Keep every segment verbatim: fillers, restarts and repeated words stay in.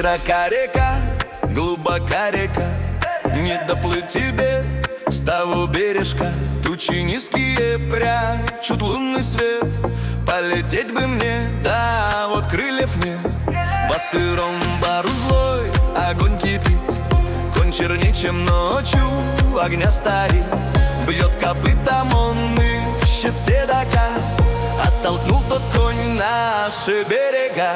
Широка река, глубока река, не доплыть тебе с того бережка. Тучи низкие прячут лунный свет, полететь бы мне, да вот крыльев нет. Во сыром бару злой огонь кипит, конь черней, чем ночью огня стоит. Бьет копытом он, ищет седока, оттолкнул тот конь наши берега.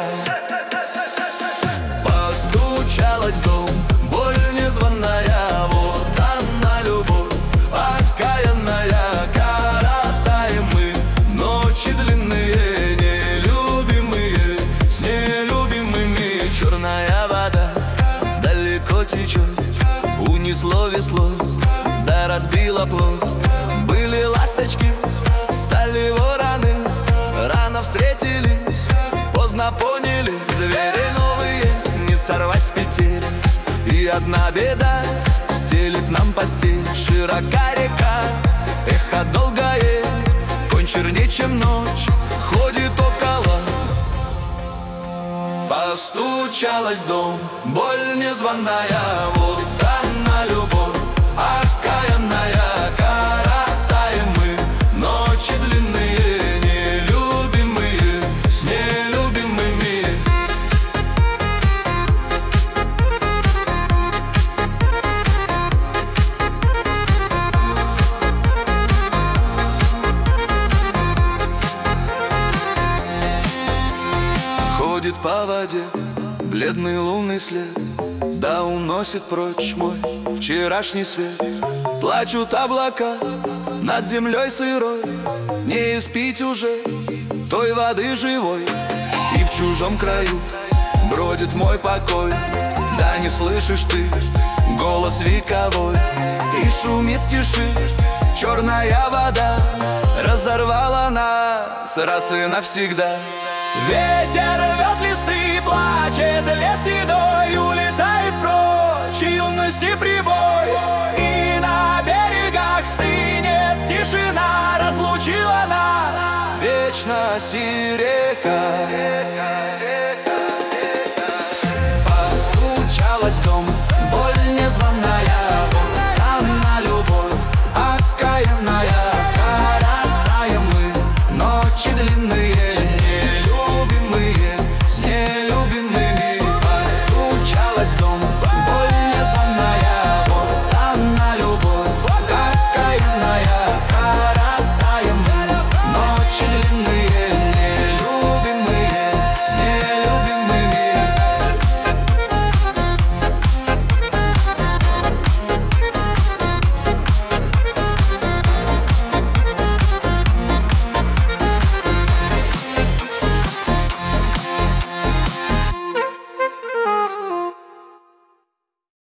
Постучалась в дом боль незваная, вот она любовь окаянная. Коротаем мы ночи длинные, нелюбимые с нелюбимыми. Черная вода далеко течет, унесло весло, да разбило плот. Были ласточки, стали вороны, рано встретились, поздно поняли. Двери новые не сорвать с петель, и одна беда стелит нам постель. Широка река, эхо долгое, конь черней, чем ночь, ходит около. Постучалась в дом боль незваная, вот она любовь окаянная. Коротаем мы ночи длинные, нелюбимые с нелюбимыми. Ходит по воде бледный лунный след, да уносит прочь мой вчерашний свет. Плачут облака над землей сырой, не испить уже той воды живой. И в чужом краю бродит мой покой, да не слышишь ты голос вековой. И шумит в тиши черная вода, разорвала нас раз и навсегда. Ветер рвет листы, плачет лес седой, улетает прочь юности прибой. И на берегах стынет тишина, разлучила нас вечность и река. Постучалась в дом